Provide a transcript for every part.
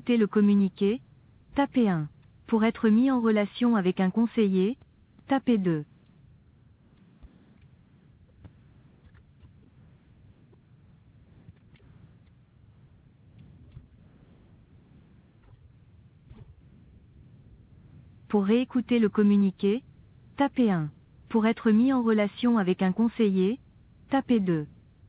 écouter le communiqué, tapez 1. Pour être mis en relation avec un conseiller, tapez 2. Pour réécouter le communiqué, tapez 1. Pour être mis en relation avec un conseiller, tapez 2.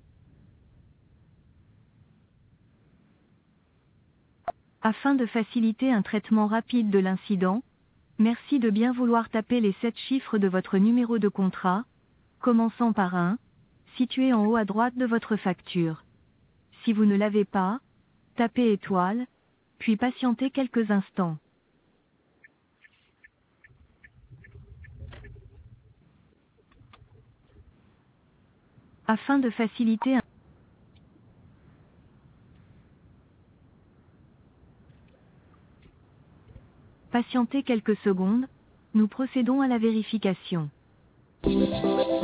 Afin de faciliter un traitement rapide de l'incident, merci de bien vouloir taper les 7 chiffres de votre numéro de contrat, commençant par 1, situé en haut à droite de votre facture. Si vous ne l'avez pas, tapez étoile, puis patientez quelques instants. Afin de faciliter un Patientez quelques secondes, nous procédons à la vérification.